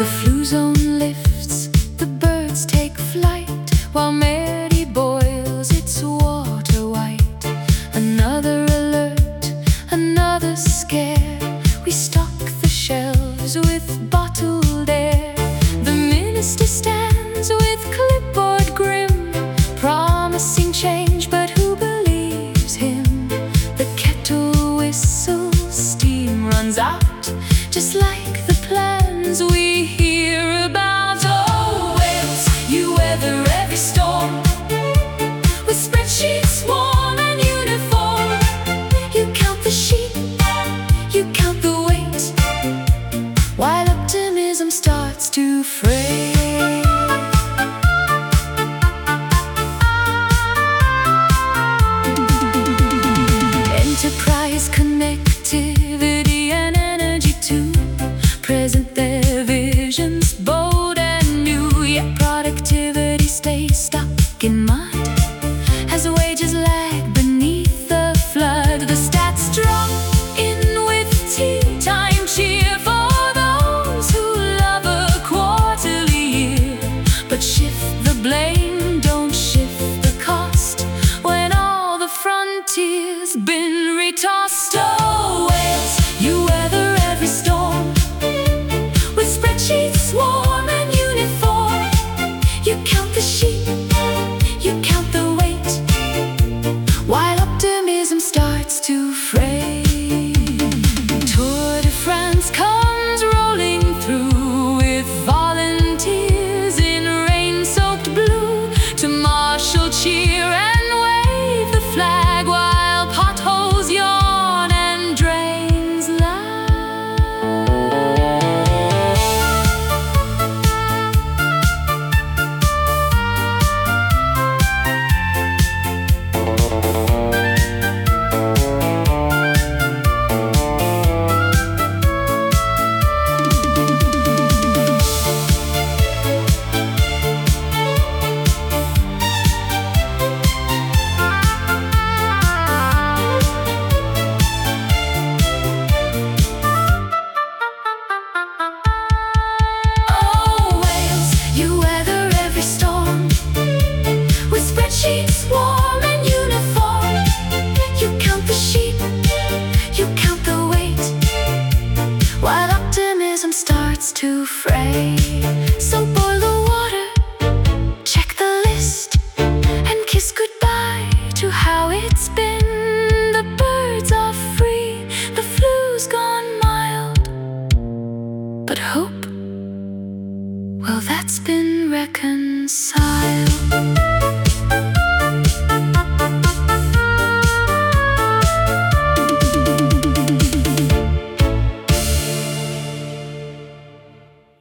The flu zone lifts, the birds take flight, while Mary boils its water white. Another alert, another scare. We stock the shelves with bottled air. The minister stands with clipboard grim, promising change, but who believes him? The kettle whistles, steam runs out, just like the plans we hear about. Oh, Wales, you weather every storm with spreadsheets warm and uniform. You count the sheep, you count the weight, while optimism starts to fray. Enterprise, connectivity and energy too, present their visions bold and new. Yet productivity stays stuck in mud as wages lag beneath the flood. The stats drop in with tea time cheer for those who love a quarterly year. But shift the blame, don't shift the cost, when all the frontier's been retossed. Oh, Wales, you weather every storm with spreadsheets warm and uniform. You count the sheep, you count the weight, while optimism starts to fray. Tour de France comes rolling through with volunteers in rain-soaked blue to marshal, cheer and wave the flag, while potholes yawn and drains lag. Oh, Wales, you weather every storm with spreadsheets warm and uniform. You count the sheep, you count the weight, while optimism starts to fray. So boil the water, check the list, and kiss goodbye to how it's been. The birds are free, the flu's gone mild, but hope, well, that's been reconciled.